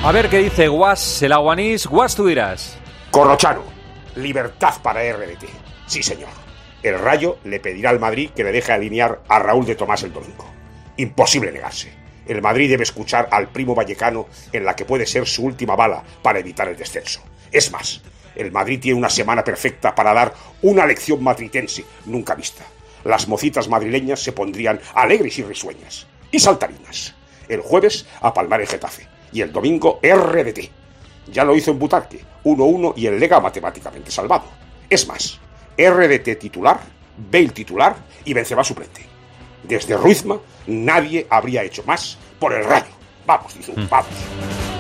A ver qué dice Guas, el aguanís. Guas, tú dirás. Corrochano, libertad para RDT. Sí, señor. El Rayo le pedirá al Madrid que le deje alinear a Raúl de Tomás el domingo. Imposible negarse. El Madrid debe escuchar al primo vallecano en la que puede ser su última bala para evitar el descenso. Es más, el Madrid tiene una semana perfecta para dar una lección madritense nunca vista. Las mocitas madrileñas se pondrían alegres y risueñas. Y saltarinas. El jueves a palmar el Getafe. Y el domingo RDT. Ya lo hizo en Butarque, 1-1 y el Lega matemáticamente salvado. Es más, RDT titular, Bale titular y Benzema suplente. Desde Ruizma nadie habría hecho más por el Rayo. Vamos, dice, vamos.